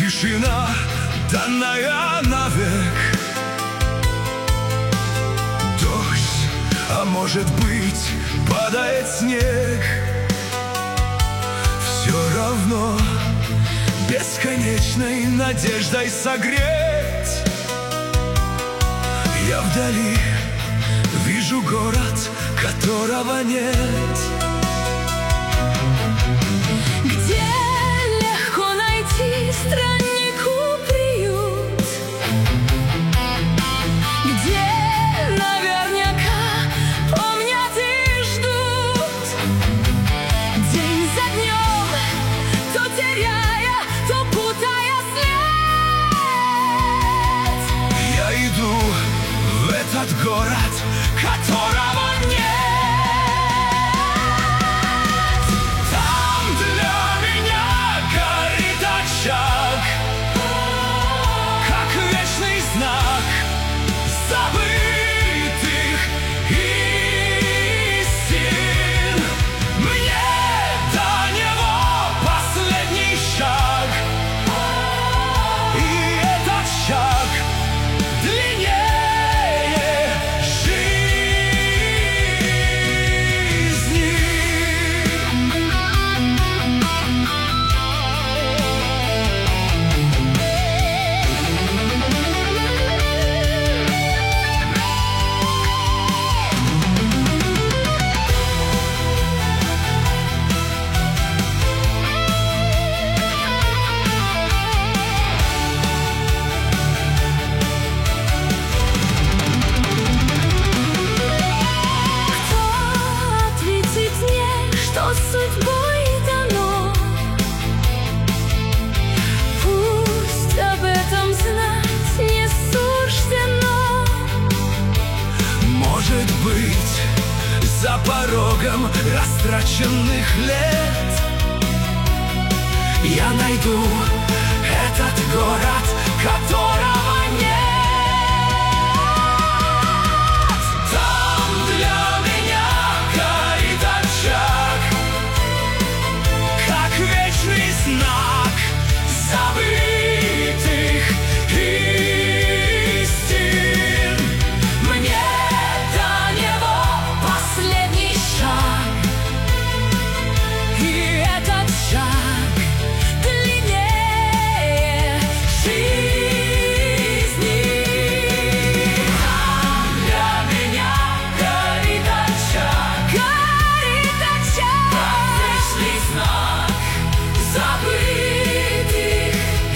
Тишина, данная навек. Дождь, а может быть, падает снег. Все равно бесконечной надеждой согреть. Я вдали вижу город, которого нет. Где легко найти страннику приют, где наверняка помнят и ждут. День за днем, то теряя, то путая след. Я иду в этот город, которого нет. Там для меня горит очаг, как вечный знак забытых истин. Мне до него последний шаг, и этот шаг длиннее судьбой дано. Пусть об этом знать не суждено. Может быть, за порогом растраченных лет я найду этот город, которого нет. Там для меня горит очаг, как вечный знак забытых истин. Мне до него последний шаг, и этот шаг длиннее жизни. Там для меня горит очаг, как вечный знак забытых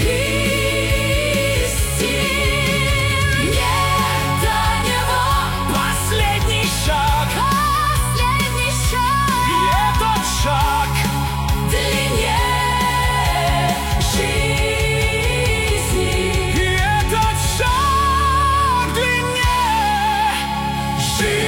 истин. Нет до него последний шаг, и этот шаг длиннее жизни. И этот шаг длиннее жизни.